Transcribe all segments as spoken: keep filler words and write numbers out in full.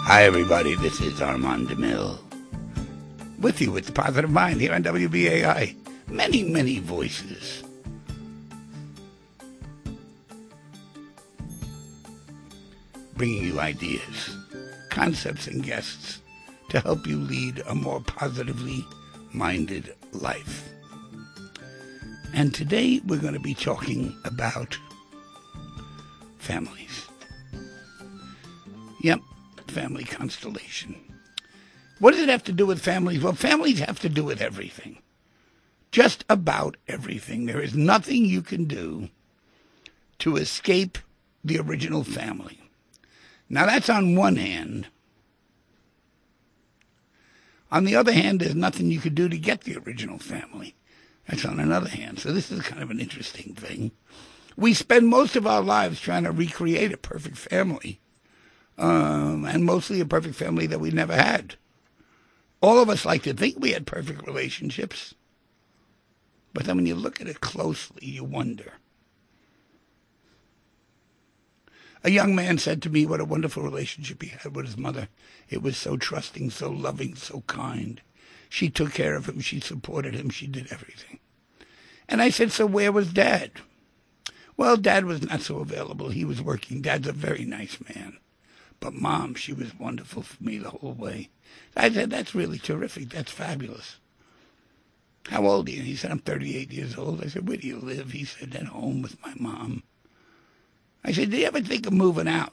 Hi, everybody. This is Armand DeMille with you with the Positive Mind here on W B A I. Many, many voices. Bringing you ideas, concepts, and guests to help you lead a more positively minded life. And today we're going to be talking about families. Yep, family constellation. What does it have to do with families? Well, families have to do with everything. Just about everything. There is nothing you can do to escape the original family. Now, that's on one hand. On the other hand, there's nothing you could do to get the original family. That's on another hand. So this is kind of an interesting thing. We spend most of our lives trying to recreate a perfect family. Um, and mostly a perfect family that we never had. All of us like to think we had perfect relationships. But then when you look at it closely, you wonder. A young man said to me what a wonderful relationship he had with his mother. It was so trusting, so loving, so kind. She took care of him. She supported him. She did everything. And I said, so where was Dad? Well, Dad was not so available. He was working. Dad's a very nice man. But Mom, she was wonderful for me the whole way. I said, that's really terrific. That's fabulous. How old are you? He said, I'm thirty-eight years old. I said, where do you live? He said, at home with my mom. I said, do you ever think of moving out?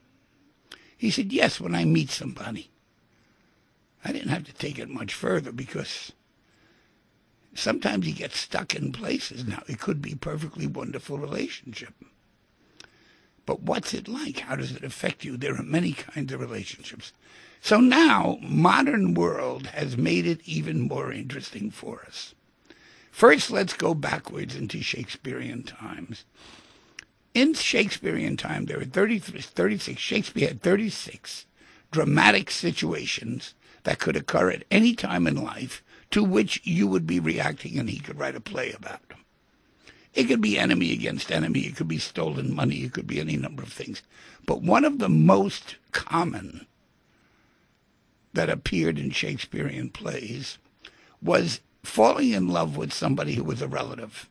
He said, yes, when I meet somebody. I didn't have to take it much further because sometimes you get stuck in places. Now, it could be a perfectly wonderful relationship. But what's it like? How does it affect you? There are many kinds of relationships. So now, modern world has made it even more interesting for us. First, let's go backwards into Shakespearean times. In Shakespearean time, there were thirty-three, thirty-six, Shakespeare had thirty-six dramatic situations that could occur at any time in life to which you would be reacting and he could write a play about them. It could be enemy against enemy. It could be stolen money. It could be any number of things. But one of the most common that appeared in Shakespearean plays was falling in love with somebody who was a relative.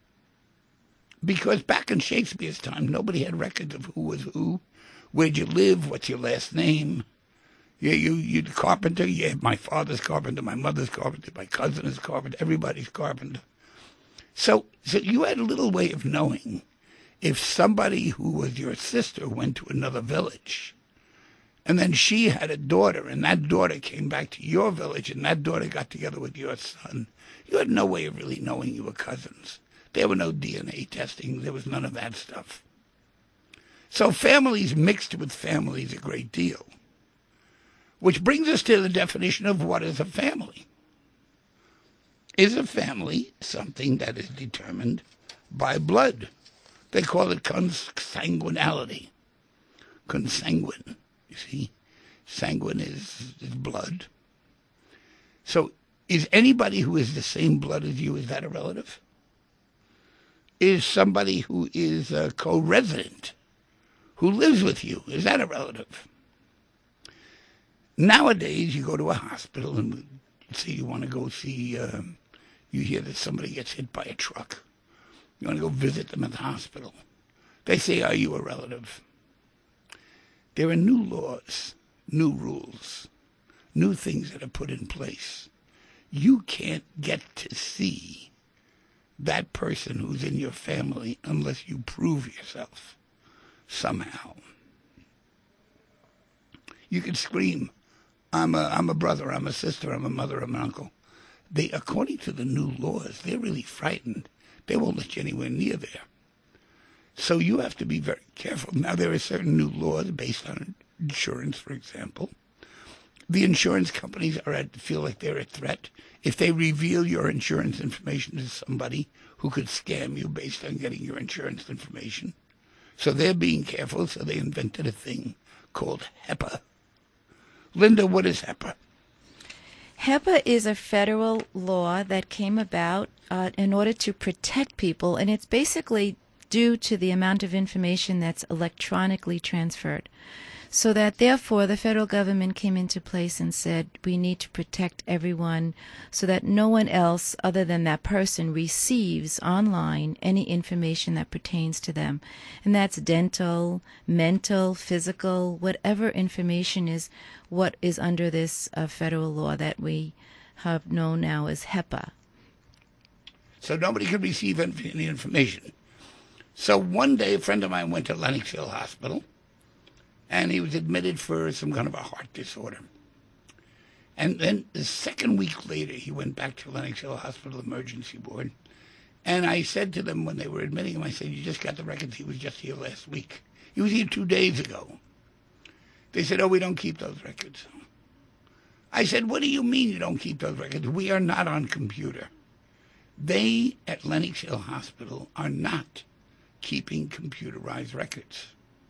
Because back in Shakespeare's time, nobody had records of who was who, where'd you live, what's your last name. Yeah, you, you're carpenter. Yeah, my father's carpenter, my mother's carpenter, my cousin is carpenter, everybody's carpenter. So, so you had a little way of knowing if somebody who was your sister went to another village, and then she had a daughter, and that daughter came back to your village, and that daughter got together with your son. You had no way of really knowing you were cousins. There were no D N A testing. There was none of that stuff. So families mixed with families a great deal. Which brings us to the definition of what is a family. Is a family something that is determined by blood? They call it consanguinality. Consanguine, you see. Sanguine is, is blood. So is anybody who is the same blood as you, is that a relative? Is somebody who is a co-resident, who lives with you, is that a relative? Nowadays, you go to a hospital and say you want to go see, um, you hear that somebody gets hit by a truck. You want to go visit them at the hospital. They say, are you a relative? There are new laws, new rules, new things that are put in place. You can't get to see that person who's in your family unless you prove yourself somehow. You can scream, I'm a, I'm a brother, I'm a sister, I'm a mother, I'm an uncle. They, according to the new laws, they're really frightened. They won't let you anywhere near there. So you have to be very careful. Now, there are certain new laws based on insurance, for example. The insurance companies are at, feel like they're a threat if they reveal your insurance information to somebody who could scam you based on getting your insurance information. So they're being careful, so they invented a thing called HIPAA. Linda, what is HIPAA? HIPAA is a federal law that came about uh, in order to protect people, and it's basically due to the amount of information that's electronically transferred. So that therefore the federal government came into place and said we need to protect everyone so that no one else other than that person receives online any information that pertains to them. And that's dental, mental, physical, whatever information is what is under this uh, federal law that we have known now as HIPAA. So nobody could receive any information. So one day a friend of mine went to Lenox Hill Hospital, and he was admitted for some kind of a heart disorder. And then the second week later, he went back to Lenox Hill Hospital Emergency Board. And I said to them when they were admitting him, I said, you just got the records. He was just here last week. He was here two days ago. They said, oh, we don't keep those records. I said, what do you mean you don't keep those records? We are not on computer. They at Lenox Hill Hospital are not keeping computerized records.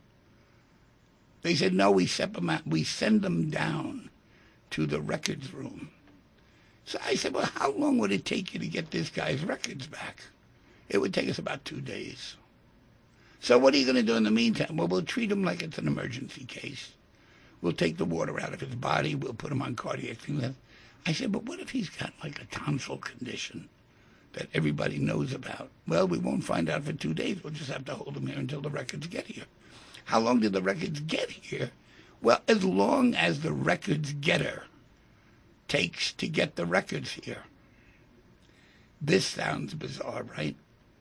They said, no, we send them out, we send them down to the records room. So I said, well, how long would it take you to get this guy's records back? It would take us about two days. So what are you going to do in the meantime? Well, we'll treat him like it's an emergency case. We'll take the water out of his body. We'll put him on cardiac things. I said, but what if he's got like a tonsil condition that everybody knows about? Well, we won't find out for two days. We'll just have to hold him here until the records get here. How long did the records get here? Well, as long as the records getter takes to get the records here. This sounds bizarre, right?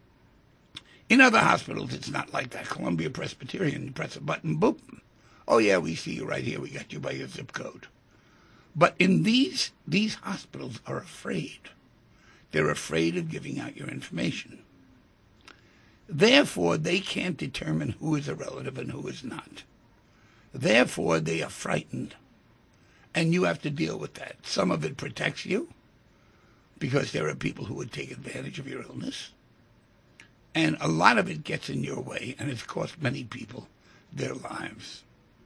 In other hospitals, it's not like that. Columbia Presbyterian, you press a button, boop. Oh, yeah, we see you right here. We got you by your zip code. But in these, these hospitals are afraid. They're afraid of giving out your information. Therefore, they can't determine who is a relative and who is not. Therefore, they are frightened. And you have to deal with that. Some of it protects you because there are people who would take advantage of your illness. And a lot of it gets in your way, and it's cost many people their lives.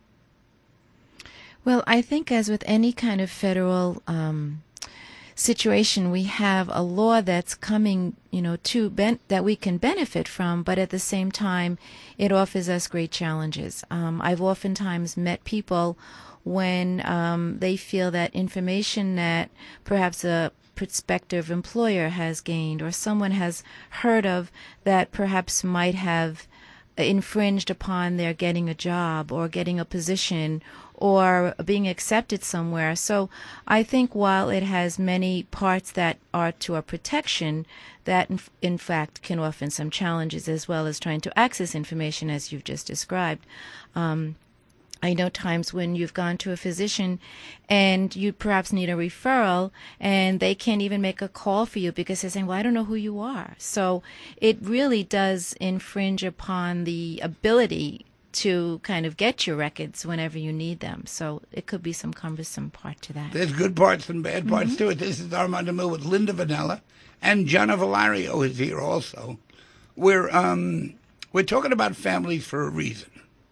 Well, I think as with any kind of federal um, situation, we have a law that's coming, you know, to ben- that we can benefit from, but at the same time, it offers us great challenges. Um, I've oftentimes met people when um, they feel that information that perhaps a prospective employer has gained or someone has heard of that perhaps might have infringed upon their getting a job or getting a position or being accepted somewhere. So I think while it has many parts that are to our protection, that in, in fact can offer some challenges as well as trying to access information as you've just described. Um, I know times when you've gone to a physician and you perhaps need a referral and they can't even make a call for you because they're saying, well, I don't know who you are. So it really does infringe upon the ability to kind of get your records whenever you need them. So it could be some cumbersome part to that. There's good parts and bad parts Mm-hmm. to it. This is Armando Mill with Linda Vanella, and Gianna Valario is here also. We're, um, we're talking about families for a reason.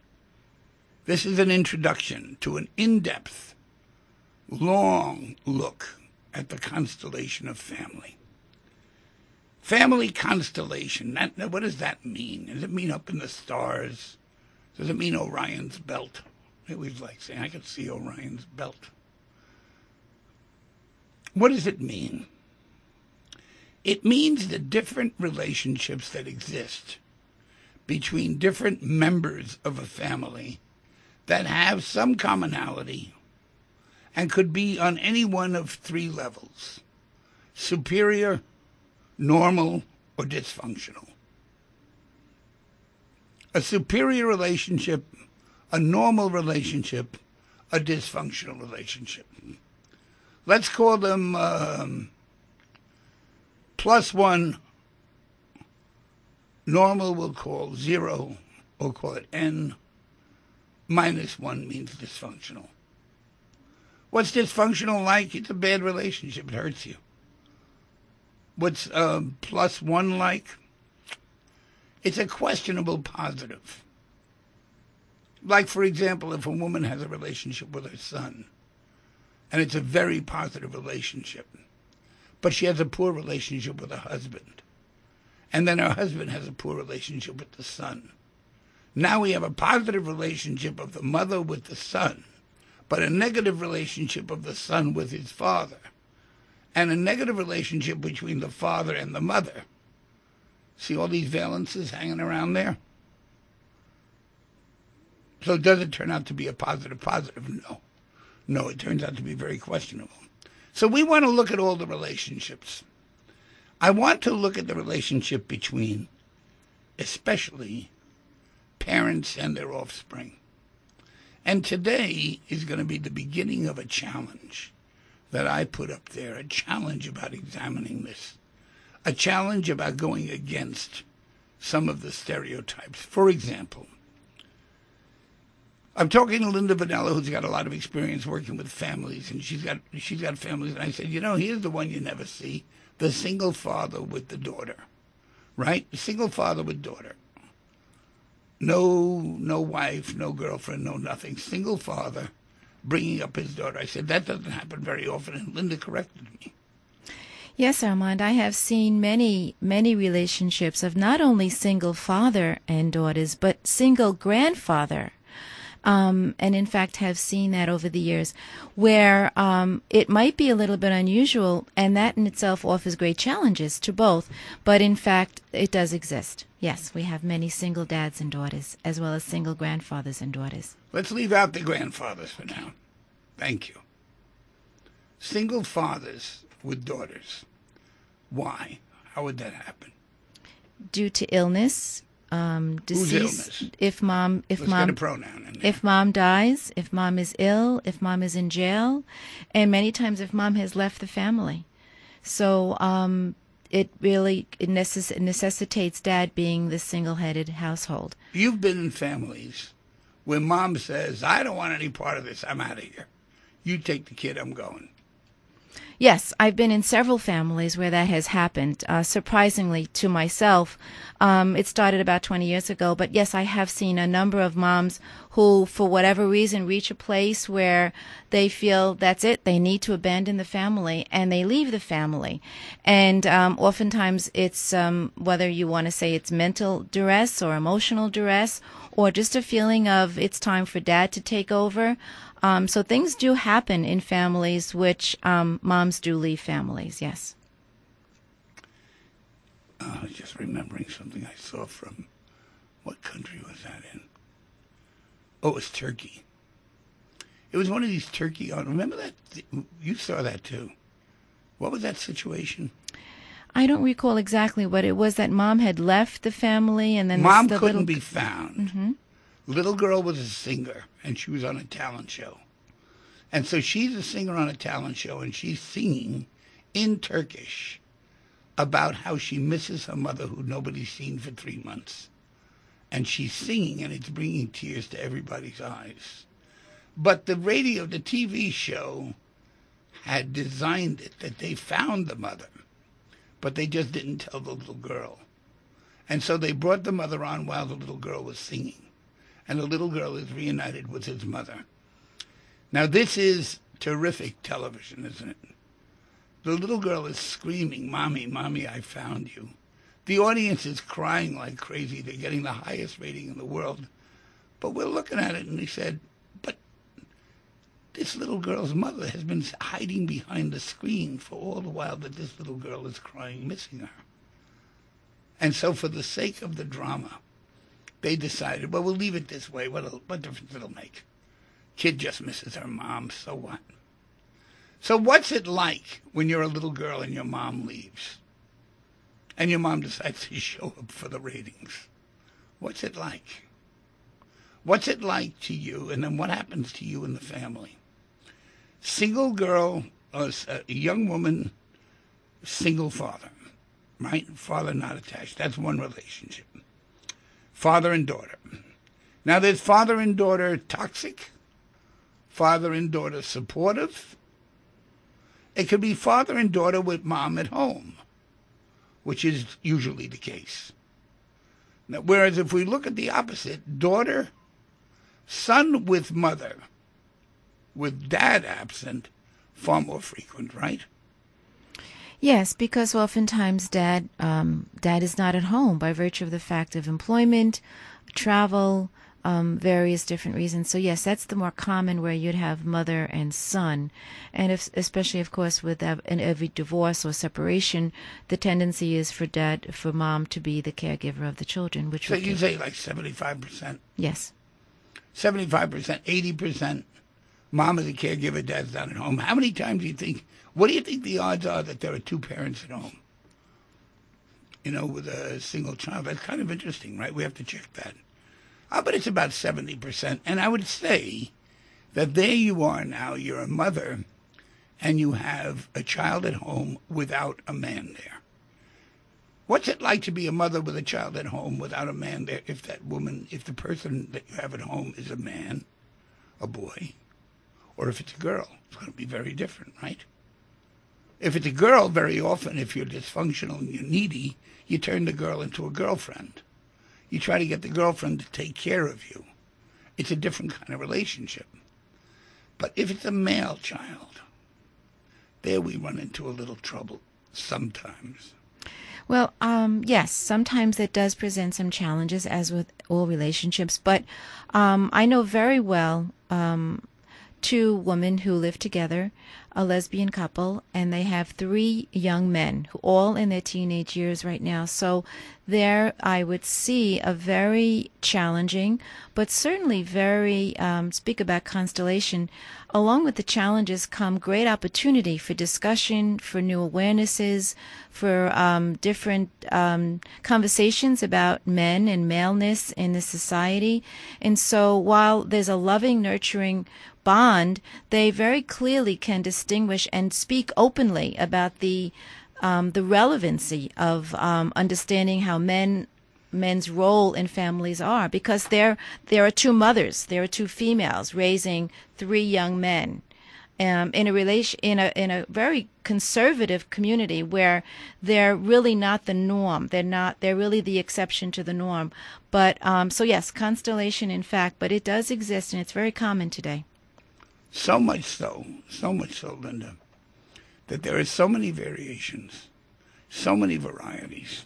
This is an introduction to an in-depth, long look at the constellation of family. Family constellation, that, what does that mean? Does it mean up in the stars? Does it mean Orion's belt? I always like saying, I could see Orion's belt. What does it mean? It means the different relationships that exist between different members of a family that have some commonality and could be on any one of three levels: superior, normal, or dysfunctional. A superior relationship, a normal relationship, a dysfunctional relationship. Let's call them um, plus one. Normal we'll call zero, we'll call it N. Minus one means dysfunctional. What's dysfunctional like? It's a bad relationship. It hurts you. What's um, plus one like? It's a questionable positive. Like, for example, if a woman has a relationship with her son, and it's a very positive relationship, but she has a poor relationship with her husband, and then her husband has a poor relationship with the son, Now we have a positive relationship of the mother with the son, but a negative relationship of the son with his father, and a negative relationship between the father and the mother. See all these valences hanging around there? So does it turn out to be a positive positive? No. No, it turns out to be very questionable. So we want to look at all the relationships. I want to look at the relationship between, especially, parents and their offspring. And today is going to be the beginning of a challenge that I put up there, a challenge about examining this, a challenge about going against some of the stereotypes. For example, I'm talking to Linda Vanella, who's got a lot of experience working with families, and she's got she's got families. And I said, you know, here's the one you never see: the single father with the daughter, right? The single father with daughter. No, no wife, no girlfriend, no nothing. Single father bringing up his daughter. I said, that doesn't happen very often, and Linda corrected me. Yes, Armand, I have seen many, many relationships of not only single father and daughters, but single grandfather. Um, and in fact have seen that over the years, where um, it might be a little bit unusual, and that in itself offers great challenges to both, but in fact it does exist. Yes, we have many single dads and daughters, as well as single grandfathers and daughters. Let's leave out the grandfathers for now. Thank you. Single fathers with daughters. Why? How would that happen? Due to illness. Um, deceased, Whose illness? If mom, if Let's mom, get a pronoun in there. If mom dies, if mom is ill, if mom is in jail, and many times if mom has left the family. So um, it really it necess- necessitates dad being the single-headed household. You've been in families where mom says, I don't want any part of this, I'm out of here. You take the kid, I'm going. Yes, I've been in several families where that has happened. Uh, surprisingly to myself, um, it started about twenty years ago. But yes, I have seen a number of moms who, for whatever reason, reach a place where they feel that's it. They need to abandon the family, and they leave the family. And um, oftentimes it's, um, whether you want to say it's mental duress or emotional duress, or just a feeling of it's time for dad to take over. Um, so things do happen in families which um, moms do leave families, yes. Uh, I was just remembering something I saw from, what country was that in? Oh, it was Turkey. It was one of these Turkey, remember that? You saw that too. What was that situation? I don't recall exactly what it was. That mom had left the family, and then Mom the, the couldn't little... be found. Mm-hmm. Little girl was a singer, and she was on a talent show. And so she's a singer on a talent show, and she's singing in Turkish about how she misses her mother, who nobody's seen for three months. And she's singing, and it's bringing tears to everybody's eyes. But the radio, the T V show, had designed it that they found the mother, but they just didn't tell the little girl. And so they brought the mother on while the little girl was singing. And the little girl is reunited with his mother. Now, this is terrific television, isn't it? The little girl is screaming, Mommy, Mommy, I found you. The audience is crying like crazy. They're getting the highest rating in the world. But we're looking at it, and he said, but this little girl's mother has been hiding behind the screen for all the while that this little girl is crying, missing her. And so for the sake of the drama, they decided, well, we'll leave it this way. What, what difference it'll make? Kid just misses her mom, so what? So what's it like when you're a little girl and your mom leaves? And your mom decides to show up for the ratings? What's it like? What's it like to you? And then what happens to you in the family? Single girl, a young woman, single father, right? Father not attached. That's one relationship. Father and daughter. Now there's father and daughter toxic, father and daughter supportive. It could be father and daughter with mom at home, which is usually the case. Now, whereas if we look at the opposite, daughter, son with mother, with dad absent, far more frequent, right? Yes, because oftentimes dad um, dad is not at home by virtue of the fact of employment, travel, um, various different reasons. So yes, that's the more common where you'd have mother and son, and if, especially of course with ev- in every divorce or separation, the tendency is for dad for mom to be the caregiver of the children. Which So would you give- say like seventy-five percent, yes, seventy-five percent, eighty percent. Mom is a caregiver, dad's not at home. How many times do you think? What do you think the odds are that there are two parents at home? You know, with a single child. That's kind of interesting, right? We have to check that. I bet it's about seventy percent. And I would say that there you are now. You're a mother, and you have a child at home without a man there. What's it like to be a mother with a child at home without a man there? If that woman, if the person that you have at home is a man, a boy, or if it's a girl, it's going to be very different, right? If it's a girl, very often, if you're dysfunctional and you're needy, you turn the girl into a girlfriend. You try to get the girlfriend to take care of you. It's a different kind of relationship. But if it's a male child, there we run into a little trouble sometimes. Well, um, yes, sometimes it does present some challenges, as with all relationships. But um, I know very well um, two women who live together, a lesbian couple, and they have three young men, who all in their teenage years right now. So there I would see a very challenging, but certainly very, um, speak about constellation, along with the challenges come great opportunity for discussion, for new awarenesses, for um, different um, conversations about men and maleness in the society. And so while there's a loving, nurturing bond, they very clearly can distinguish and speak openly about the um, the relevancy of um, understanding how men men's role in families are, because there there are two mothers, there are two females raising three young men. Um, in a relation, in a in a very conservative community where they're really not the norm, they're not they're really the exception to the norm. But um, so yes, constellation, in fact, but it does exist and it's very common today. So much so, so much so, Linda, that there are so many variations, so many varieties.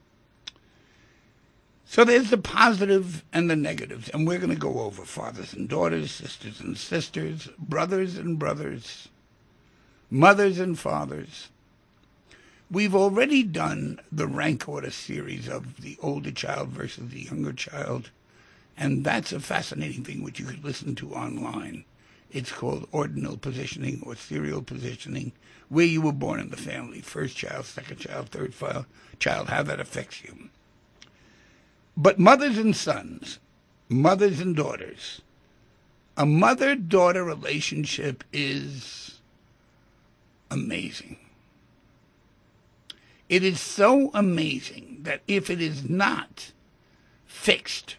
So there's the positive and the negatives, and we're going to go over fathers and daughters, sisters and sisters, brothers and brothers, mothers and fathers. We've already done the rank order series of the older child versus the younger child, and that's a fascinating thing which you could listen to online. It's called ordinal positioning or serial positioning, where you were born in the family, first child, second child, third child, how that affects you. But mothers and sons, mothers and daughters, a mother-daughter relationship is amazing. It is so amazing that if it is not fixed,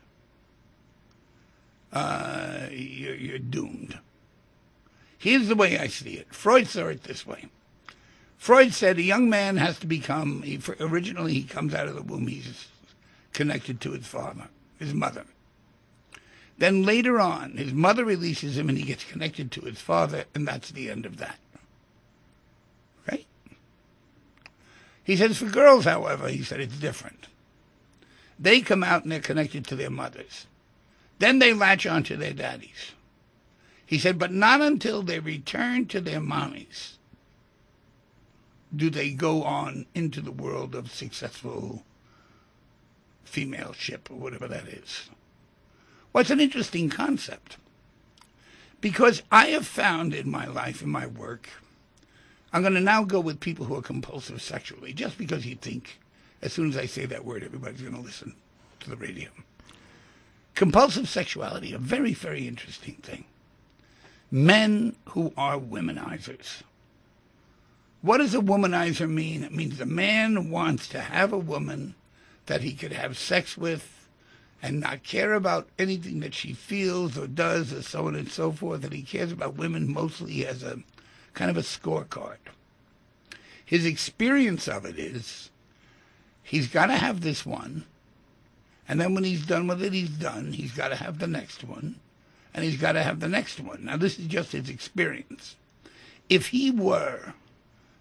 uh, you're, you're doomed. Here's the way I see it. Freud saw it this way. Freud said a young man has to become, he, originally he comes out of the womb, he's connected to his father, his mother. Then later on, his mother releases him and he gets connected to his father, and that's the end of that. Right? He says for girls, however, he said it's different. They come out and they're connected to their mothers. Then they latch on to their daddies. He said, but not until they return to their mommies do they go on into the world of successful femaleship, or whatever that is. Well, it's an interesting concept, because I have found in my life, in my work, I'm going to now go with people who are compulsive sexually, just because you think, as soon as I say that word, everybody's going to listen to the radio. Compulsive sexuality, a very, very interesting thing. Men who are womanizers. What does a womanizer mean? It means a man wants to have a woman that he could have sex with and not care about anything that she feels or does or so on and so forth, that he cares about women mostly as a kind of a scorecard. His experience of it is he's got to have this one, and then when he's done with it, he's done. He's got to have the next one, and he's got to have the next one. Now, this is just his experience. If he were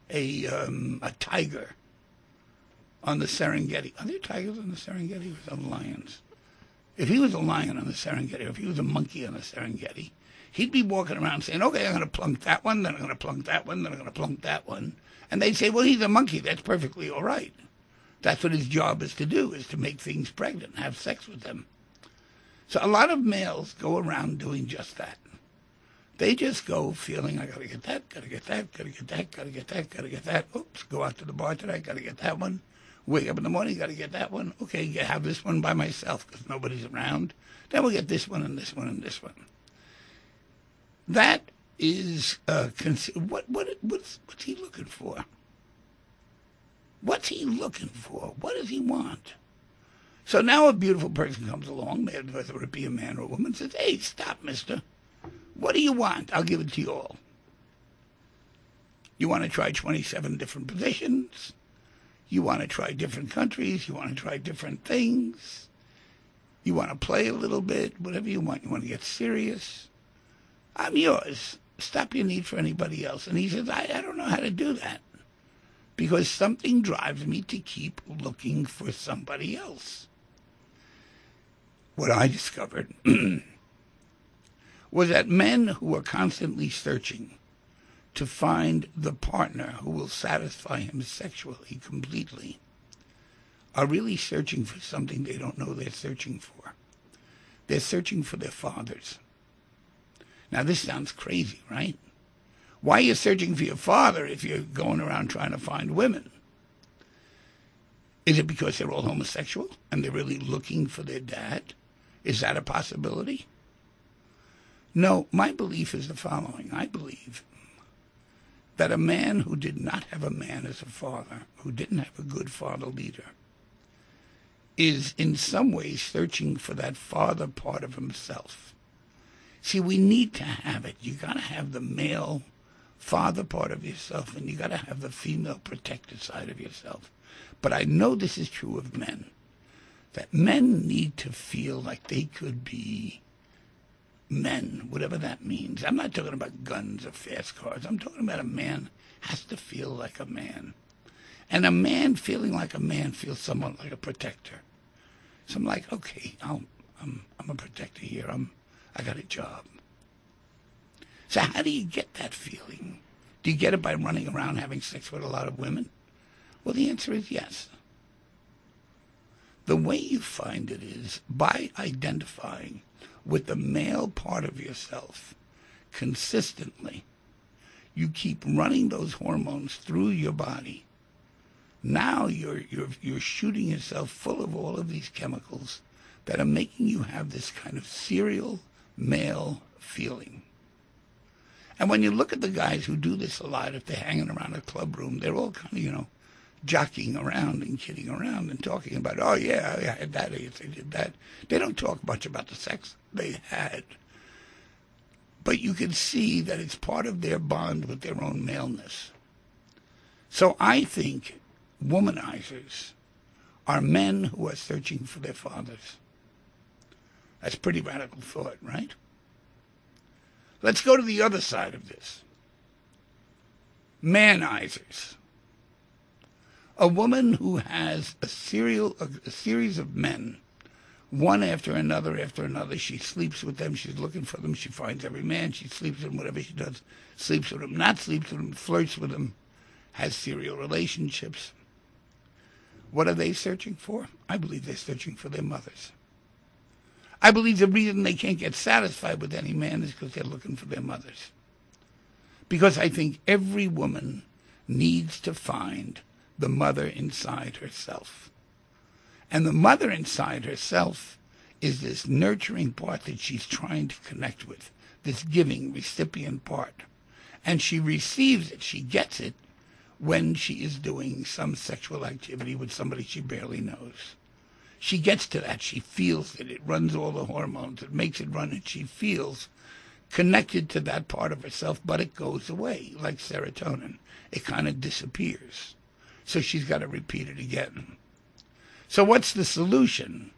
a um, a tiger on the Serengeti. Are there tigers on the Serengeti or some lions? If he was a lion on the Serengeti, or if he was a monkey on the Serengeti, he'd be walking around saying, okay, I'm going to plunk that one, then I'm going to plunk that one, then I'm going to plunk that one. And they'd say, well, he's a monkey. That's perfectly all right. That's what his job is to do, is to make things pregnant, have sex with them. So a lot of males go around doing just that. They just go feeling, I got to get that, got to get that, got to get that, got to get that, got to get that. Oops, go out to the bar tonight, got to get that one. Wake up in the morning, got to get that one. Okay, you have this one by myself because nobody's around. Then we'll get this one and this one and this one. That is, uh, what, what, what's, what's he looking for? What's he looking for? What does he want? So now a beautiful person comes along, whether it be a man or a woman, says, hey, stop, mister. What do you want? I'll give it to you all. You want to try twenty-seven different positions? You want to try different countries? You want to try different things? You want to play a little bit? Whatever you want. You want to get serious? I'm yours. Stop your need for anybody else. And he says, I, I don't know how to do that, because something drives me to keep looking for somebody else. What I discovered was that men who are constantly searching to find the partner who will satisfy him sexually completely are really searching for something they don't know they're searching for. They're searching for their fathers. Now, this sounds crazy, right? Why are you searching for your father if you're going around trying to find women? Is it because they're all homosexual and they're really looking for their dad? Is that a possibility? No, my belief is the following. I believe that a man who did not have a man as a father, who didn't have a good father leader, is in some ways searching for that father part of himself. See, we need to have it. You got to have the male father part of yourself, and you got to have the female protector side of yourself. But I know this is true of men, that men need to feel like they could be men, whatever that means. I'm not talking about guns or fast cars. I'm talking about a man has to feel like a man. And a man feeling like a man feels somewhat like a protector. So I'm like, okay, I'll, I'm I'm a protector here. I'm I got a job. So how do you get that feeling? Do you get it by running around having sex with a lot of women? Well, the answer is yes. The way you find it is by identifying with the male part of yourself consistently. You keep running those hormones through your body. Now you're you're you're shooting yourself full of all of these chemicals that are making you have this kind of serial male feeling. And when you look at the guys who do this a lot, if they're hanging around a club room, they're all kind of, you know, jockeying around and kidding around and talking about, oh, yeah, I had that, I did that. They don't talk much about the sex they had. But you can see that it's part of their bond with their own maleness. So I think womanizers are men who are searching for their fathers. That's pretty radical thought, right? Let's go to the other side of this. Manizers. A woman who has a, serial, a, a series of men, one after another after another. She sleeps with them. She's looking for them. She finds every man. She sleeps with him, whatever she does. Sleeps with him, not sleeps with him, flirts with him, has serial relationships. What are they searching for? I believe they're searching for their mothers. I believe the reason they can't get satisfied with any man is because they're looking for their mothers. Because I think every woman needs to find the mother inside herself. And the mother inside herself is this nurturing part that she's trying to connect with, this giving recipient part. And she receives it, she gets it, when she is doing some sexual activity with somebody she barely knows. She gets to that. She feels it. It runs all the hormones. It makes it run, and she feels connected to that part of herself, but it goes away like serotonin. It kind of disappears. So she's got to repeat it again. So what's the solution?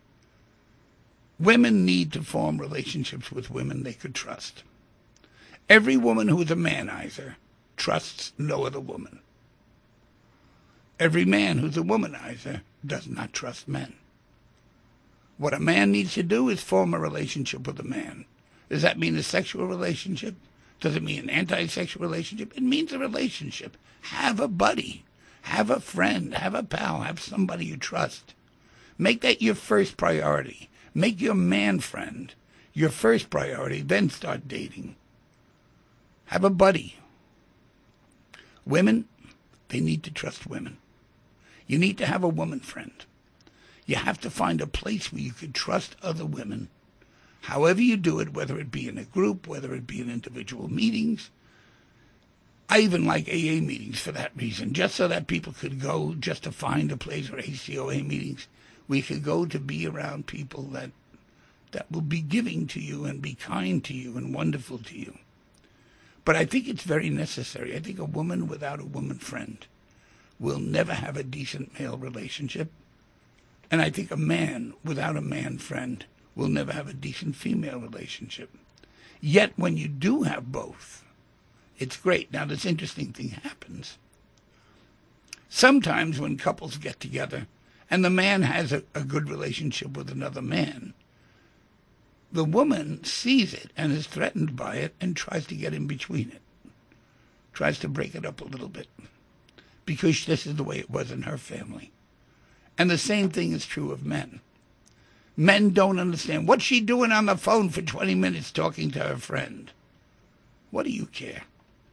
Women need to form relationships with women they could trust. Every woman who is a manizer trusts no other woman. Every man who's a womanizer does not trust men. What a man needs to do is form a relationship with a man. Does that mean a sexual relationship? Does it mean an anti-sexual relationship? It means a relationship. Have a buddy. Have a friend. Have a pal. Have somebody you trust. Make that your first priority. Make your man friend your first priority, then start dating. Have a buddy. Women, they need to trust women. You need to have a woman friend. You have to find a place where you can trust other women. However you do it, whether it be in a group, whether it be in individual meetings. I even like A A meetings for that reason, just so that people could go just to find a place, or A C O A meetings. We could go to be around people that that will be giving to you and be kind to you and wonderful to you. But I think it's very necessary. I think a woman without a woman friend will never have a decent male relationship. And I think a man without a man friend will never have a decent female relationship. Yet when you do have both, it's great. Now, this interesting thing happens. Sometimes when couples get together and the man has a, a good relationship with another man, the woman sees it and is threatened by it and tries to get in between it, tries to break it up a little bit, because this is the way it was in her family. And the same thing is true of men. Men don't understand. What's she doing on the phone for twenty minutes talking to her friend? What do you care?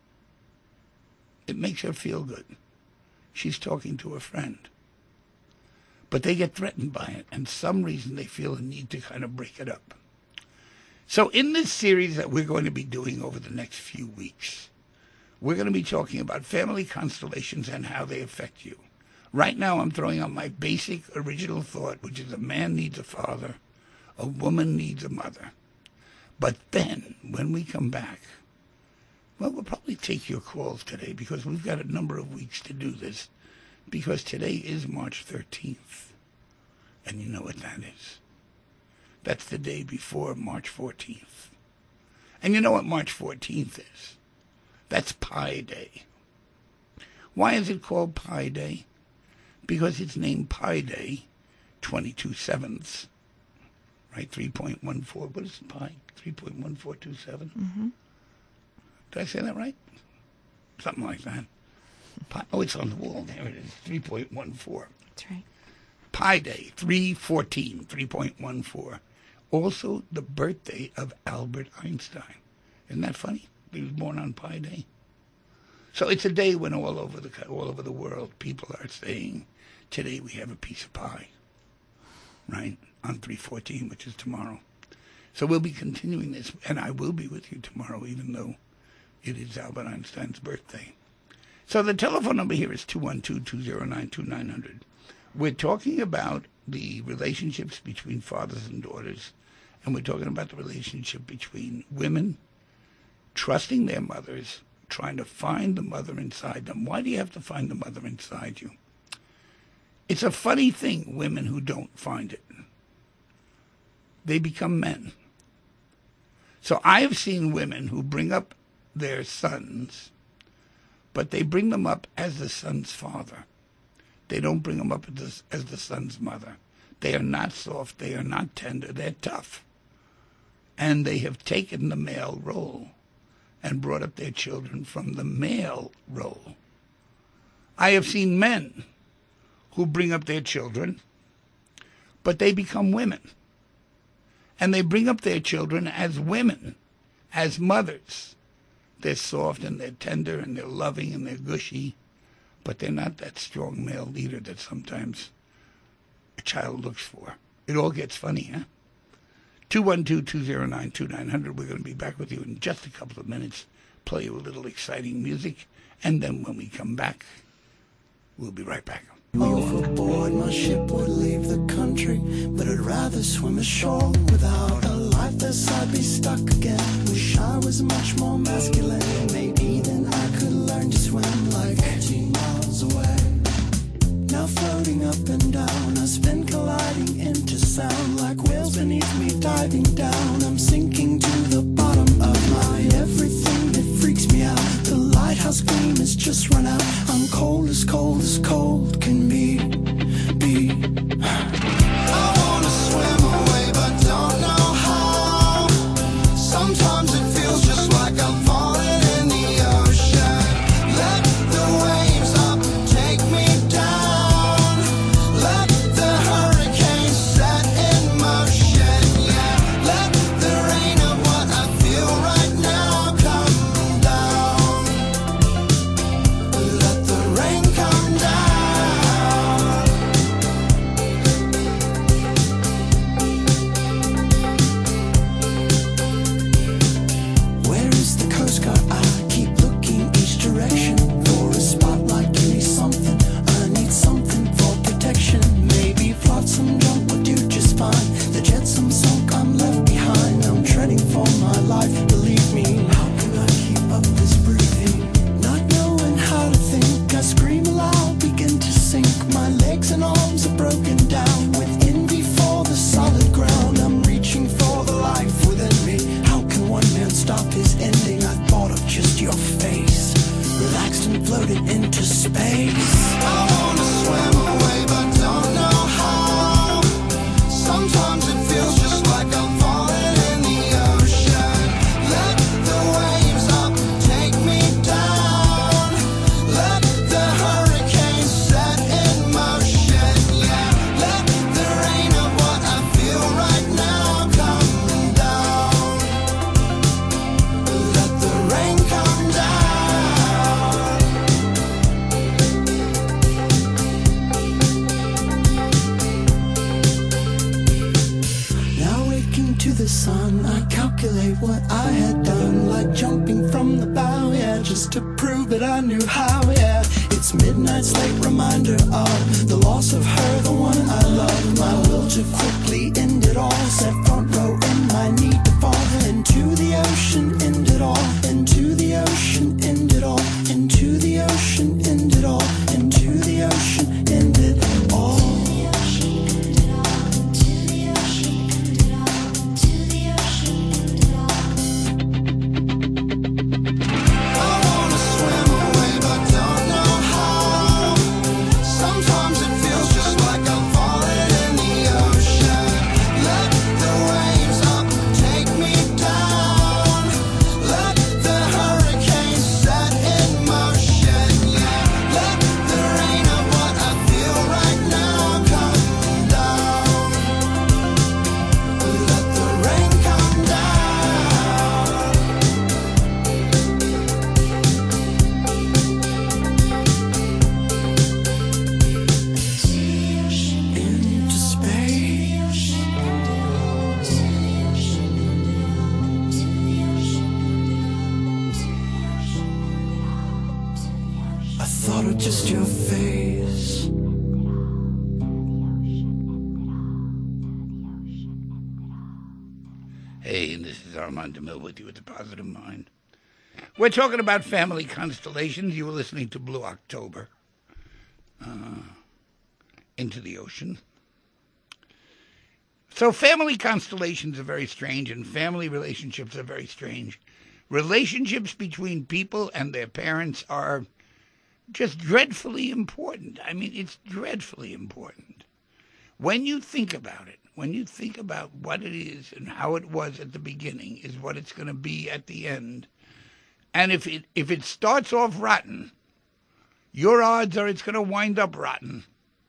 It makes her feel good. She's talking to a friend. But they get threatened by it, and for some reason they feel a need to kind of break it up. So in this series that we're going to be doing over the next few weeks, we're going to be talking about family constellations and how they affect you. Right now I'm throwing out my basic original thought, which is a man needs a father, a woman needs a mother. But then, when we come back, well, we'll probably take your calls today because we've got a number of weeks to do this, because today is March thirteenth, and you know what that is. That's the day before March fourteenth. And you know what March fourteenth is? That's Pi Day. Why is it called Pi Day? Because it's named Pi Day, twenty-two sevenths, right? three point one four, what is pi? three point one four two seven? Mm-hmm. Did I say that right? Something like that. Pi, oh, it's on the wall. There it is, three point one four. That's right. Pi Day, three fourteen, three point one four. Also the birthday of Albert Einstein. Isn't that funny? He was born on Pi Day. So it's a day when all over the all over the world people are saying, today we have a piece of pie, right? On three fourteen, which is tomorrow. So we'll be continuing this, and I will be with you tomorrow, even though it is Albert Einstein's birthday. So the telephone number here is two one two, two zero nine, two nine zero zero. We're talking about the relationships between fathers and daughters, and we're talking about the relationship between women trusting their mothers, trying to find the mother inside them. Why do you have to find the mother inside you? It's a funny thing, women who don't find it. They become men. So I have seen women who bring up their sons, but they bring them up as the son's father. They don't bring them up as the, as the son's mother. They are not soft. They are not tender. They're tough. And they have taken the male role and brought up their children from the male role. I have seen men who bring up their children, but they become women. And they bring up their children as women, as mothers. They're soft and they're tender and they're loving and they're gushy, but they're not that strong male leader that sometimes a child looks for. It all gets funny, huh? two one two, two zero nine, two nine zero zero. We're going to be back with you in just a couple of minutes, play you a little exciting music, and then when we come back, we'll be right back. Overboard, my ship would leave the country, but I'd rather swim ashore. Without a life this I'd be stuck again. Wish I was much more masculine. Maybe then I could learn to swim like eighteen miles away. Now floating up and down, I spin colliding into sound. Like whales beneath me diving down, I'm sinking to the bottom of my everything that freaks me out. The lighthouse house flame has just run out. I'm cold as cold as cold can be, be. I wanna swim away but don't know how. Sometimes it feels just like I'm falling in the ocean. Let the waves up take me down. Let the hurricane set in motion. Yeah, let the rain of what I feel right now come down. Let the rain come down. Where is the Coast Guard? I keep looking each direction for a spotlight. Give me something. I need something for protection. Maybe flotsam jump would do just fine. The jetsam sunk, I'm left behind. I'm treading for my life. Believe me, how can I keep up this breathing? Not knowing how to think, I scream aloud, begin to sink. My legs and arms are broken down with envy for the solid ground. I'm reaching for the life within me. How can one man stop his ending? I thought of just your face, relaxed and floated into space. I wanna swim away but don't know how. Sometimes it feels just like I'm falling in the ocean. Let the waves up take me down. Let the hurricane set in motion. Yeah, let the rain of what I feel right now come down. Let the rain come down. Now waking to the sun, I calculate what I had done, like jumping from the bow, yeah, just to prove that I knew how, yeah. It's midnight's late reminder of the loss of her, the one I love. My will to quickly end it all, set front row in my need to fall into the ocean, end it all, into the ocean, end it all, into the ocean, end it all, into the ocean, end it all. I wanna swim away but don't know how. Sometimes it feels just like I'm falling in the ocean. Let the waves up take me down. Let the hurricane set in motion. Yeah, let the rain of what I feel right now come down. Let the rain come down. Into space. I thought of just your face. Hey, this is Armand DeMille with you at The Positive Mind. We're talking about family constellations. You were listening to Blue October, uh, Into the Ocean. So family constellations are very strange, and family relationships are very strange. Relationships between people and their parents are just dreadfully important. I mean, it's dreadfully important. When you think about it, when you think about what it is and how it was at the beginning is what it's going to be at the end. And if it if it starts off rotten, your odds are it's going to wind up rotten.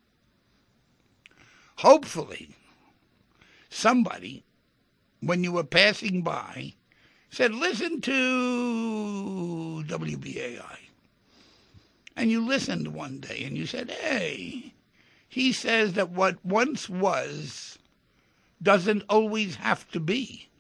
Hopefully, somebody, when you were passing by, said, listen to W B A I. And you listened one day and you said, hey, he says that what once was doesn't always have to be.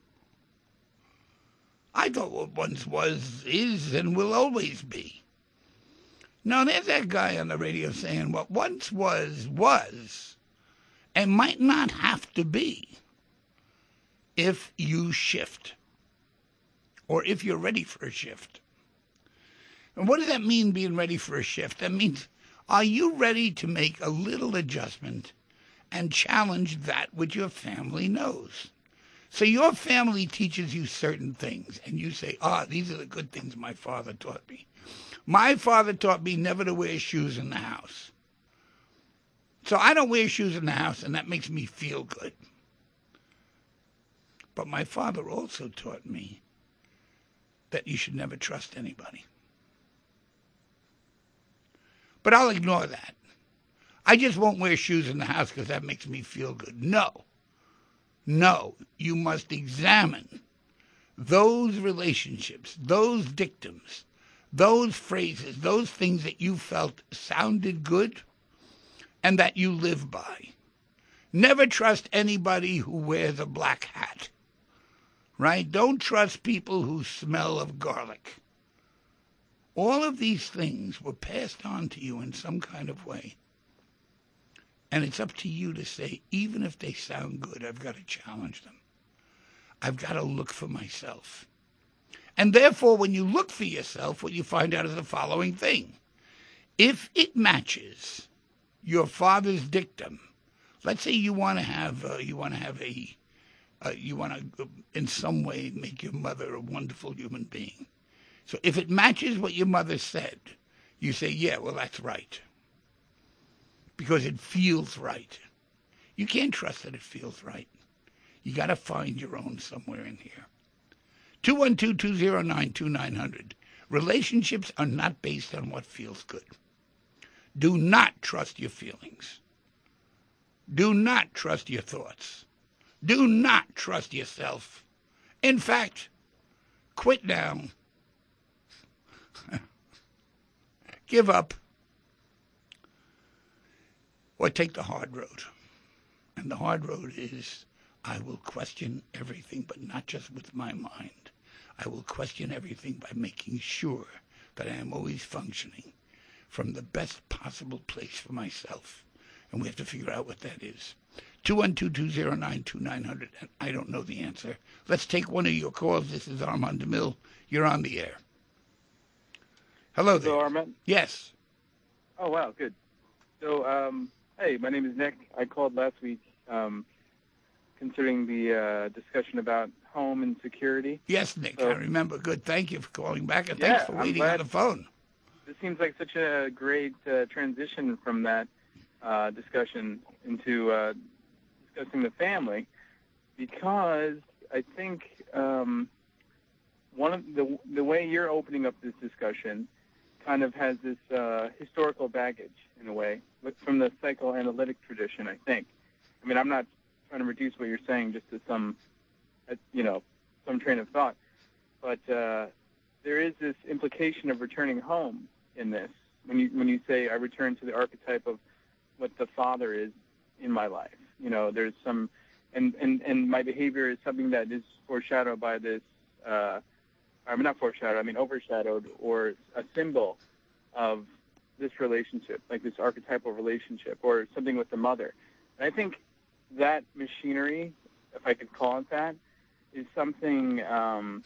I thought what once was is and will always be. Now, there's that guy on the radio saying what once was, was, and might not have to be if you shift, or if you're ready for a shift. And what does that mean, being ready for a shift? That means, are you ready to make a little adjustment and challenge that which your family knows? So your family teaches you certain things, and you say, ah, these are the good things my father taught me. My father taught me never to wear shoes in the house. So I don't wear shoes in the house, and that makes me feel good. But my father also taught me that you should never trust anybody. But I'll ignore that. I just won't wear shoes in the house because that makes me feel good. No. No. You must examine those relationships, those dictums, those phrases, those things that you felt sounded good and that you live by. Never trust anybody who wears a black hat, right? Don't trust people who smell of garlic. All of these things were passed on to you in some kind of way. And it's up to you to say, even if they sound good, I've got to challenge them. I've got to look for myself. And therefore, when you look for yourself, what you find out is the following thing. If it matches your father's dictum, let's say you want to have, uh, you want to have a, uh, you want to, uh, in some way, make your mother a wonderful human being. So if it matches what your mother said, you say, yeah, well, that's right. Because it feels right. You can't trust that it feels right. You got to find your own somewhere in here. two one two, two zero nine, two nine zero zero. Relationships are not based on what feels good. Do not trust your feelings. Do not trust your thoughts. Do not trust yourself. In fact, quit now. Give up. Or take the hard road. And the hard road is, I will question everything, but not just with my mind. I will question everything by making sure that I am always functioning from the best possible place for myself. And we have to figure out what that is. two one two, two zero nine, two nine zero zero. And I don't know the answer. Let's take one of your calls. This is Armand DeMille. You're on the air. Hello there. Hello, Armand. Yes. Oh, wow, good. So, um, hey, my name is Nick. I called last week um, considering the uh, discussion about home and security. Yes, Nick, so, I remember. Good. Thank you for calling back, and yeah, thanks for waiting on the phone. This seems like such a great uh, transition from that uh, discussion into uh, discussing the family, because I think um, one of the the way you're opening up this discussion kind of has this uh, historical baggage in a way from the psychoanalytic tradition, I think. I mean, I'm not trying to reduce what you're saying just to some, uh, you know, some train of thought, but uh, there is this implication of returning home in this. When you when you say I return to the archetype of what the father is in my life, you know, there's some, and and, and my behavior is something that is foreshadowed by this. Uh, I mean, not foreshadowed. I mean, overshadowed, or a symbol of this relationship, like this archetypal relationship, or something with the mother. And I think that machinery, if I could call it that, is something um,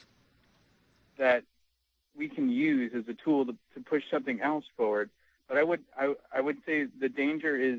that we can use as a tool to, to push something else forward. But I would, I, I would say the danger is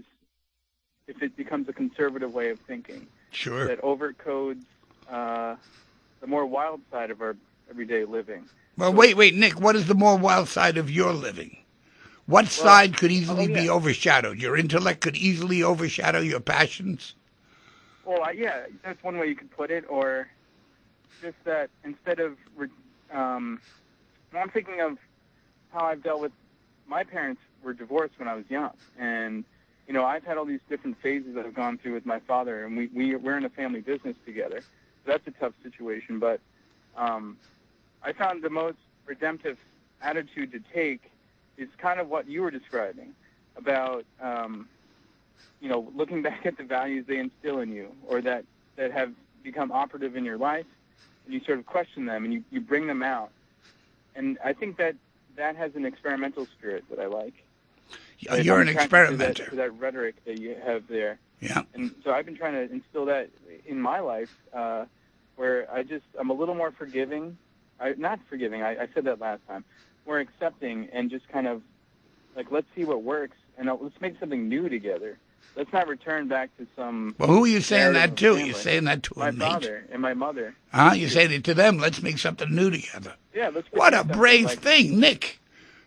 if it becomes a conservative way of thinking. Sure. That overcodes uh, the more wild side of our everyday living. Well, so, wait, wait, Nick, what is the more wild side of your living? What well, side could easily oh, yeah. be overshadowed? Your intellect could easily overshadow your passions? Well, I, yeah, that's one way you could put it, or just that instead of, um, I'm thinking of how I've dealt with, my parents were divorced when I was young, and, you know, I've had all these different phases that I've gone through with my father, and we, we, we're in a family business together, so that's a tough situation, but um, I found the most redemptive attitude to take is kind of what you were describing about, um, you know, looking back at the values they instill in you, or that, that have become operative in your life, and you sort of question them, and you, you bring them out. And I think that that has an experimental spirit that I like. Yeah, you're an experimenter. To that, to that rhetoric that you have there. Yeah. And so I've been trying to instill that in my life, uh, where I just, I'm a little more forgiving. I, not forgiving, I, I said that last time. More accepting, and just kind of like, let's see what works, and let's make something new together. Let's not return back to some... Well, who are you saying that to? You're saying that to my a mate? My father and my mother. Huh? You're saying it to them, let's make something new together. Yeah, let's... What a brave like... thing, Nick.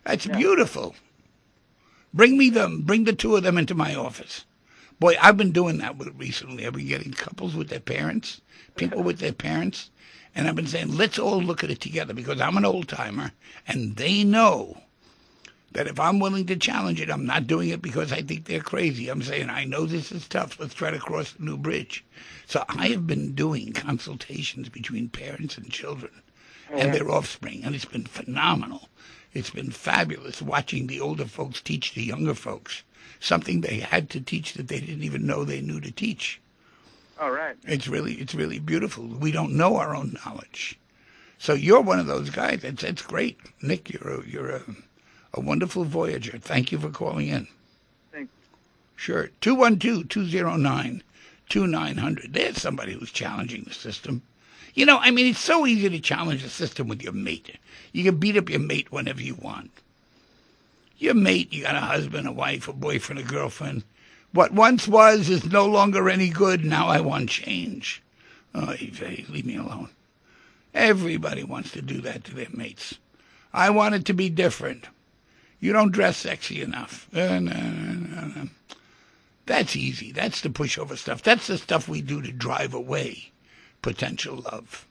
That's Yeah. beautiful. Bring me them. Bring the two of them into my office. Boy, I've been doing that with recently. I've been getting couples with their parents, people with their parents, and I've been saying, let's all look at it together because I'm an old timer, and they know that if I'm willing to challenge it, I'm not doing it because I think they're crazy. I'm saying, I know this is tough. Let's try to cross the new bridge. So I have been doing consultations between parents and children and their offspring, and it's been phenomenal. It's been fabulous watching the older folks teach the younger folks something they had to teach that they didn't even know they knew to teach. All right. It's really, it's really beautiful. We don't know our own knowledge. So you're one of those guys. That's, that's great. Nick, you're a, you're a, a wonderful voyager. Thank you for calling in. Thanks. Sure. two one two, two zero nine, two nine zero zero. There's somebody who's challenging the system. You know, I mean, it's so easy to challenge the system with your mate. You can beat up your mate whenever you want. Your mate, you got a husband, a wife, a boyfriend, a girlfriend. What once was is no longer any good. Now I want change. Oh, hey, leave me alone. Everybody wants to do that to their mates. I want it to be different. You don't dress sexy enough. Uh, no, no, no. That's easy. That's the pushover stuff. That's the stuff we do to drive away potential love.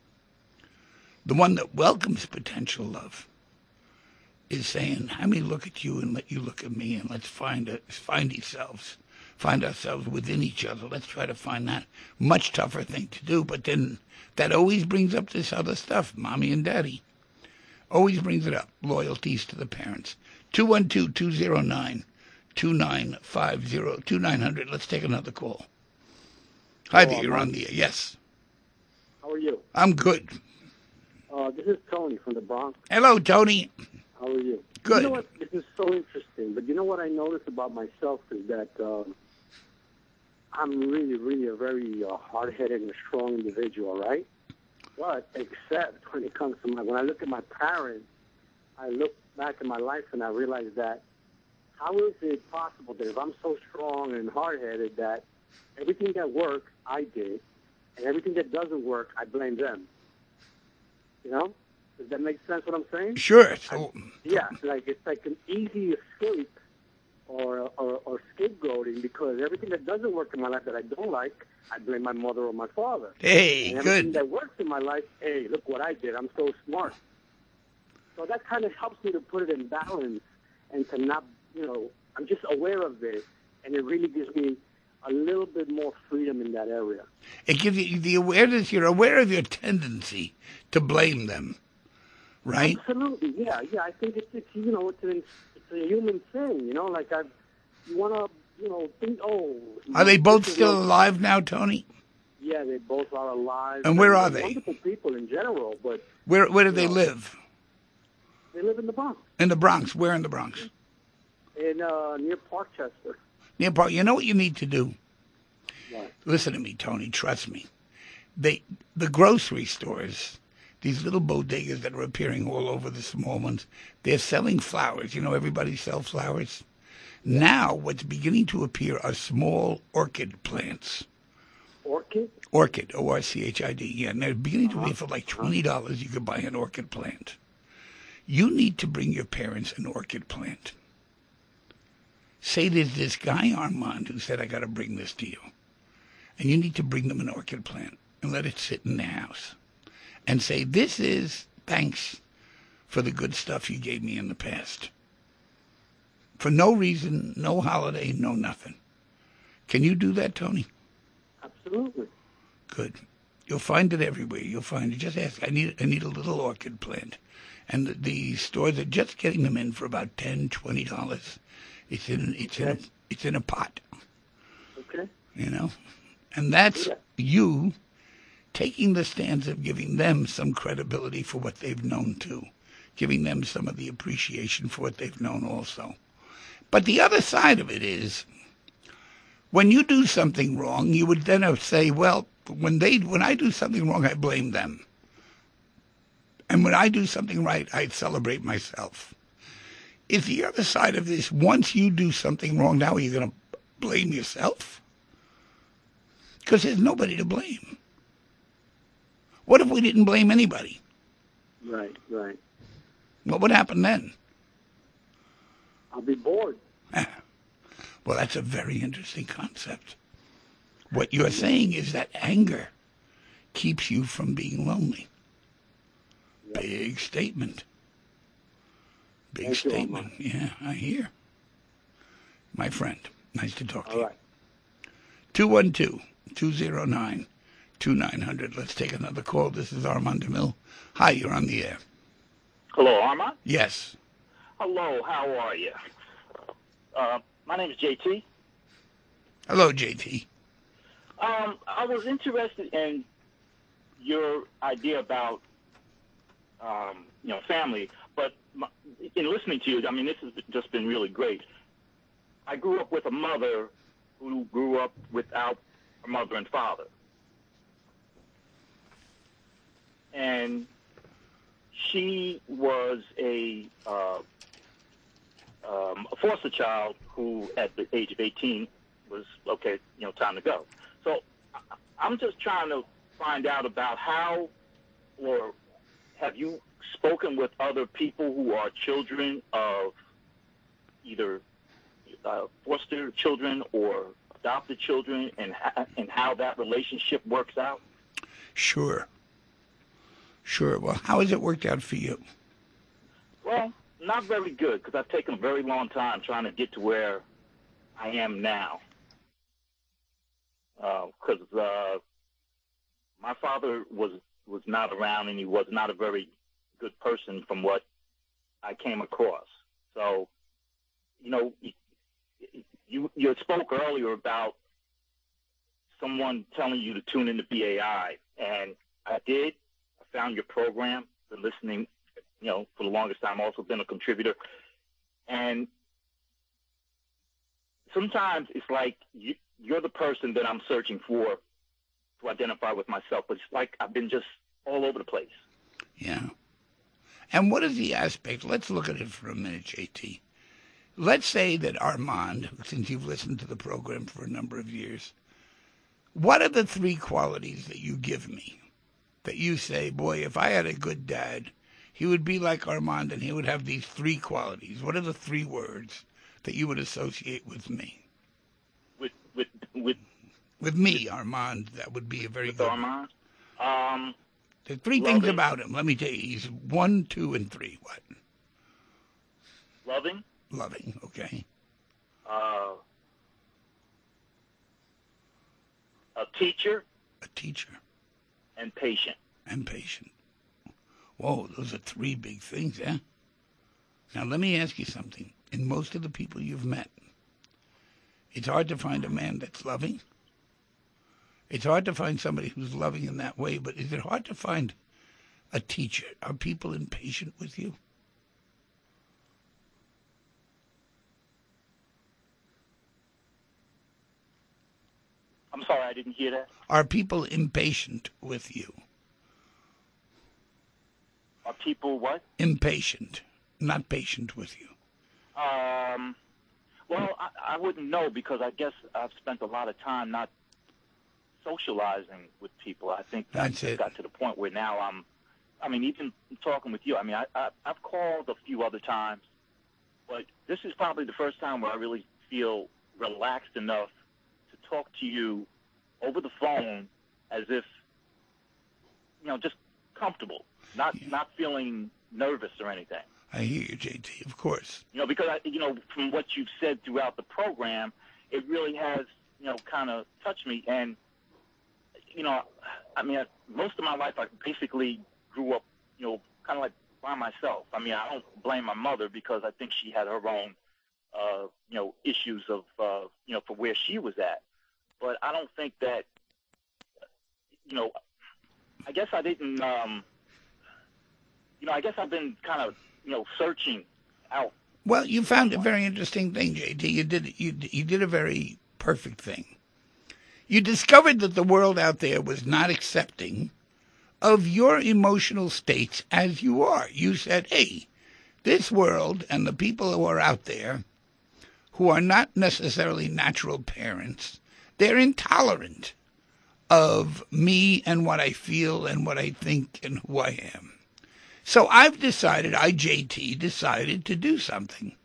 The one that welcomes potential love is saying, let me look at you and let you look at me, and let's find it, find ourselves, find ourselves within each other. Let's try to find that. Much tougher thing to do, but then that always brings up this other stuff, mommy and daddy. Always brings it up, loyalties to the parents. two one two, two zero nine, two nine five zero, two nine zero zero. Let's take another call. Hi there, you're on the air. Yes. How are you? I'm good. Uh, this is Tony from the Bronx. Hello, Tony. How are you? Good. You know what? This is so interesting. But you know what I noticed about myself is that um, I'm really, really a very uh, hard-headed and strong individual, right? But except when it comes to my, when I look at my parents, I look back in my life and I realize that how is it possible that if I'm so strong and hard-headed that everything that works, I did, and everything that doesn't work, I blame them? You know? Does that make sense what I'm saying? Sure. So, Yeah, like it's like an easy escape or, or or scapegoating because everything that doesn't work in my life that I don't like, I blame my mother or my father. hey, And everything good. that works in my life, hey, look what I did. I'm so smart. So that kind of helps me to put it in balance and to not, you know, I'm just aware of it, and it really gives me a little bit more freedom in that area. It gives you the awareness. You're aware of your tendency to blame them, right? Absolutely, yeah, yeah. I think it's, it's you know, it's, an, it's a human thing, you know, like I, you want to, you know, think, oh. Are they both this is still not- alive now, Tony? Yeah, they both are alive. And where They're are they? Wonderful people in general, but Where Where do they No. live? they live in the Bronx, In the Bronx. Where in the Bronx? in uh, near Parkchester. Near Park. You know what you need to do? Right. Listen to me, Tony. Trust me. They the grocery stores, these little bodegas that are appearing all over the small ones, they're selling flowers. You know, everybody sells flowers. Now, what's beginning to appear are small orchid plants. Orchid? Orchid, O R C H I D. Yeah, and they're beginning to be for like twenty dollars. You could buy an orchid plant. You need to bring your parents an orchid plant. Say there's this guy, Armand, who said, I got to bring this to you. And you need to bring them an orchid plant and let it sit in the house. And say, this is thanks for the good stuff you gave me in the past. For no reason, no holiday, no nothing. Can you do that, Tony? Absolutely. Good. You'll find it everywhere. You'll find it. Just ask, I need I need a little orchid plant. And the, the stores are just getting them in for about ten dollars, twenty dollars. It's in it's in a, it's in a pot, Okay. you know. And that's Yeah. you taking the stance of giving them some credibility for what they've known too, giving them some of the appreciation for what they've known also. But the other side of it is, when you do something wrong, you would then say, well, when they when I do something wrong, I blame them. And when I do something right, I celebrate myself. Is the other side of this, once you do something wrong, now are you going to blame yourself? Because there's nobody to blame. What if we didn't blame anybody? Right, right. What would happen then? I'll be bored. Well, that's a very interesting concept. What you're saying is that anger keeps you from being lonely. Yep. Big statement. Big Thank you, statement. Omar. Yeah, I hear. My friend, nice to talk to All you. right. two one two, two zero nine, two nine zero zero. Let's take another call. This is Armand DeMille. Hi, you're on the air. Hello, Armand. Yes. Hello, how are you? Uh, my name is J T. Hello, J T. Um, I was interested in your idea about, um, you know, family, but my, in listening to you, I mean, this has just been really great. I grew up with a mother who grew up without a mother and father. And she was a, uh, um, a foster child who, at the age of eighteen, was, okay, you know, time to go. So I- I'm just trying to find out about how, or have you spoken with other people who are children of either uh, foster children or adopted children, and ha- and how that relationship works out? Sure. Sure. Well, how has it worked out for you? Well, not very good, because I've taken a very long time trying to get to where I am now. Because uh, uh, my father was was not around, and he was not a very good person from what I came across. So, you know, you you spoke earlier about someone telling you to tune into B A I, and I did. I found your program, been listening, you know, for the longest time, also been a contributor. And sometimes it's like you, you're the person that I'm searching for to identify with myself, but it's like I've been just all over the place. Yeah. And what is the aspect? Let's look at it for a minute, J T. Let's say that Armand, since you've listened to the program for a number of years, what are the three qualities that you give me that you say, boy, if I had a good dad, he would be like Armand and he would have these three qualities? What are the three words that you would associate with me? With with with with me, Armand, that would be a very with good Armand. Um, There's three loving. things about him. Let me tell you, he's one, two, and three. What? Loving. Loving. Okay. Uh, a teacher. A teacher. And patient. And patient. Whoa, those are three big things, eh? Now, let me ask you something. In most of the people you've met, it's hard to find a man that's loving. It's hard to find somebody who's loving in that way, but is it hard to find a teacher? Are people impatient with you? I'm sorry, I didn't hear that. Are people impatient with you? Are people what? Impatient, not patient with you. Um, well, I, I wouldn't know, because I guess I've spent a lot of time not socializing with people. I think That's I it. got to the point where now I'm, I mean, even talking with you, I mean, I, I, I've called a few other times, but this is probably the first time where I really feel relaxed enough to talk to you over the phone as if, you know, just comfortable, not Yeah. not feeling nervous or anything. I hear you, J T, of course. You know, because, I, you know, from what you've said throughout the program, it really has, you know, kind of touched me. And, you know, I mean, most of my life I basically grew up, you know, kind of like by myself. I mean, I don't blame my mother, because I think she had her own, uh, you know, issues of, uh, you know, for where she was at. But I don't think that, you know, I guess I didn't, um, you know, I guess I've been kind of, you know, searching out. Well, you found a very interesting thing, J T. You did you you did a very perfect thing. You discovered that the world out there was not accepting of your emotional states as you are. You said, hey, this world and the people who are out there who are not necessarily natural parents, they're intolerant of me and what I feel and what I think and who I am. So I've decided, I, J T, decided to do something.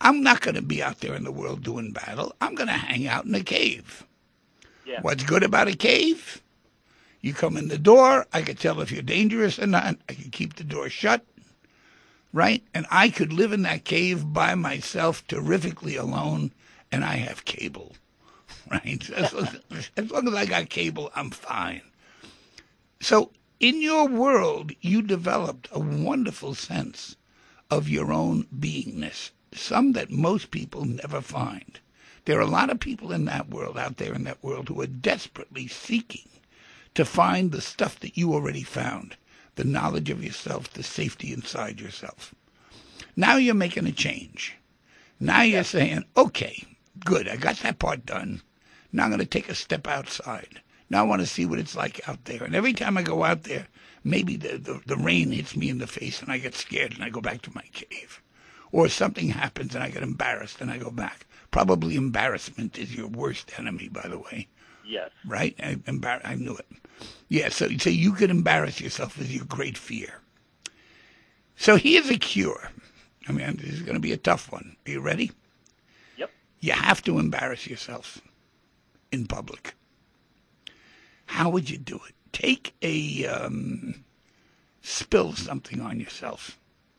I'm not going to be out there in the world doing battle. I'm going to hang out in a cave. Yeah. What's good about a cave? You come in the door, I could tell if you're dangerous or not. I could keep the door shut, right? And I could live in that cave by myself, terrifically alone, and I have cable, right? As long as, as long as I got cable, I'm fine. So in your world, you developed a wonderful sense of your own beingness, some that most people never find. There are a lot of people in that world, out there in that world, who are desperately seeking to find the stuff that you already found, the knowledge of yourself, the safety inside yourself. Now you're making a change. Now you're saying, okay, good, I got that part done. Now I'm going to take a step outside. Now I want to see what it's like out there. And every time I go out there, maybe the, the, the rain hits me in the face and I get scared and I go back to my cave. Or something happens and I get embarrassed and I go back. Probably embarrassment is your worst enemy, by the way. Yes. Right? I, embar- I knew it. Yeah, so, so you could embarrass yourself with your great fear. So here's a cure. I mean, this is going to be a tough one. Are you ready? Yep. You have to embarrass yourself in public. How would you do it? Take a, um, spill something on yourself.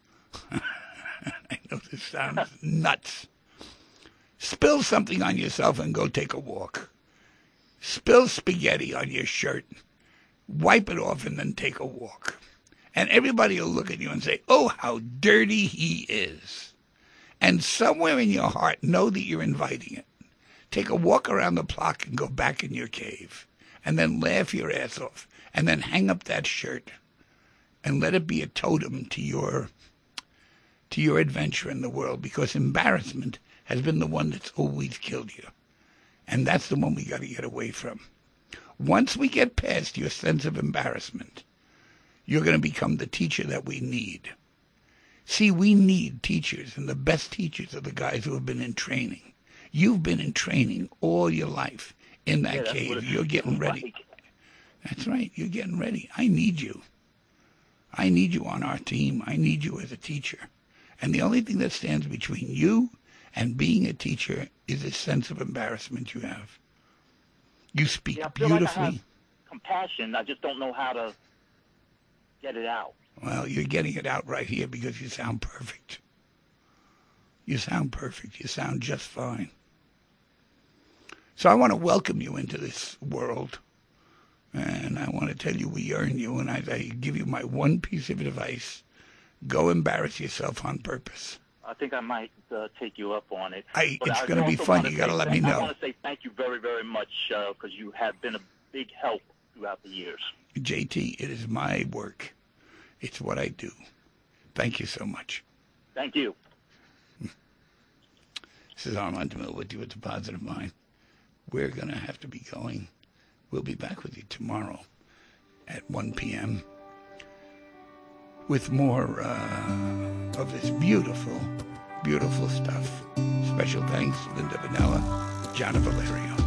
I know this sounds nuts. Spill something on yourself and go take a walk. Spill spaghetti on your shirt. Wipe it off and then take a walk. And everybody will look at you and say, oh, how dirty he is. And somewhere in your heart, know that you're inviting it. Take a walk around the block and go back in your cave. And then laugh your ass off. And then hang up that shirt. And let it be a totem to your, to your adventure in the world. Because embarrassment has been the one that's always killed you. And that's the one we got to get away from. Once we get past your sense of embarrassment, you're going to become the teacher that we need. See, we need teachers, and the best teachers are the guys who have been in training. You've been in training all your life in that Yeah, cave. You're getting ready. Like. That's right. You're getting ready. I need you. I need you on our team. I need you as a teacher. And the only thing that stands between you and being a teacher is a sense of embarrassment you have. You speak Yeah, I feel beautifully. like I have compassion. I just don't know how to get it out. Well, you're getting it out right here because you sound perfect. You sound perfect. You sound just fine. So I want to welcome you into this world. And I want to tell you we earn you. And I, I give you my one piece of advice. Go embarrass yourself on purpose. I think I might uh, take you up on it. I, But it's I going to be also fun. wanna You got to say let thank- me I know. want to say thank you very, very much because uh, you have been a big help throughout the years. J T, it is my work. It's what I do. Thank you so much. Thank you. This is Armand DeMille with you at the Positive Mind. We're going to have to be going. We'll be back with you tomorrow at one p.m. with more uh, of this beautiful, beautiful stuff. Special thanks, Linda Vanella, John Valerio.